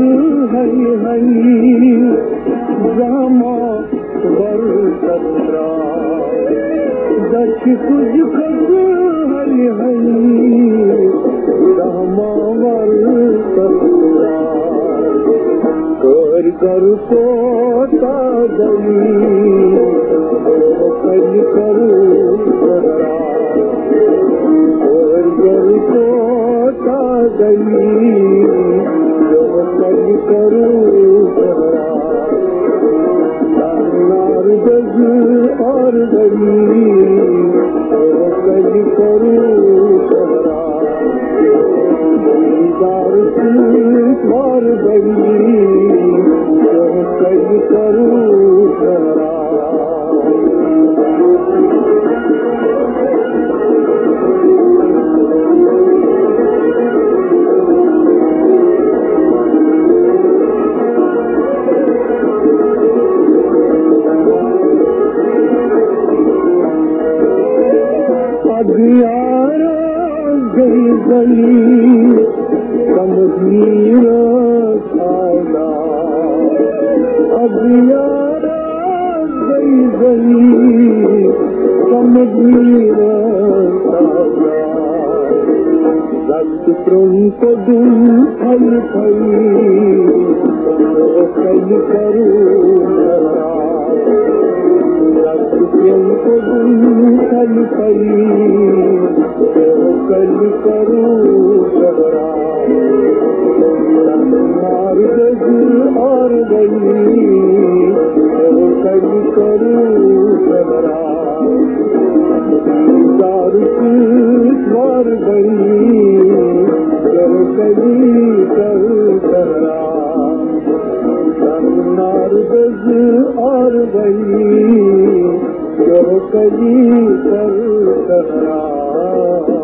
हरी हरी जामा वर सत्रा दच कुछ खज हरी हरी जामा वर सत्रा कर कर को तादली कल करूं जरा कर कर को तादली कल करूं जरा नार गज और गली कल करूं जरा दार मार गई कल करूं जरा अभियारा गई गली समझीर खाना अभियारा गई गली समझीर खाना रक्त प्रमुख दुम फल फली कल करूं को कल परी कल करूं जरा मार गज और गई कल करूं जरा दार मार गई कली कर जरा मार गज और गई कली कर जरा